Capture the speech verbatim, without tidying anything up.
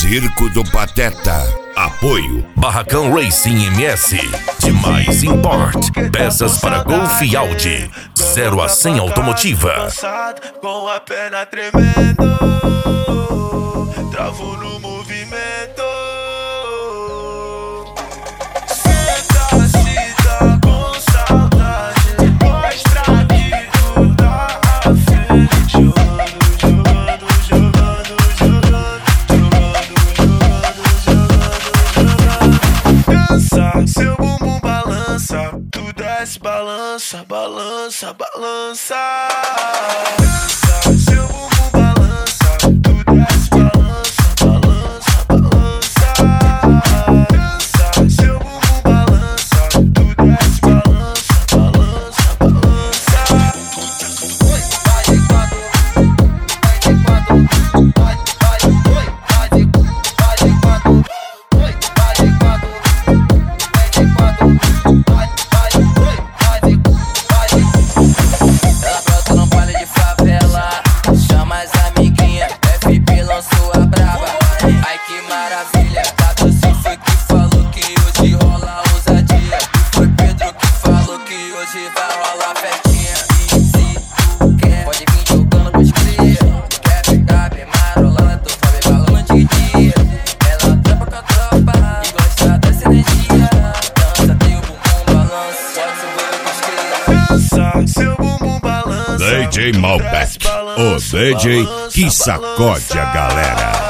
Circo do Pateta. Apoio Barracão Racing M S. Demais Import. Peças para Golf e Audi. Zero a cem automotiva. Com a perna tremendo, travo no movimento. Senta, se dá com saudade, mostra que tu tá à frente. Jogando, jogando, jogando, jogando, jogando, jogando, jogando. Dança, seu bumbum balança, tu desce, balança, balança, balança. Dança, seu bumbum balança, tu desce, balança, balança, balança. Dança, seu bumbum balança, tu desce, balança, balança, balança. Oi, vai de quatro, vai de quatro, vai, vai, oi, vai de, vai de quatro, oi, vai de quatro, vai de quatro, vai, vai, oi, vai de, vai de. Ela brota no baile de favela, chama as amiguinhas, F P lançou a braba. Ai que maravilha, W C F que falou que hoje rola ousadia. Foi Pedro que falou que hoje vai rolar festinha. E se tu quer, pode vir jogando pros cria. Quer ficar bem marolando, tu sabe balão de dia. Ela trampa com a tropa e gosta dessa energia. Dança, tem o bumbum balança, pode subir pros cria. Dança, seu bumbum balança. D J Malbec, o D J que sacode a galera.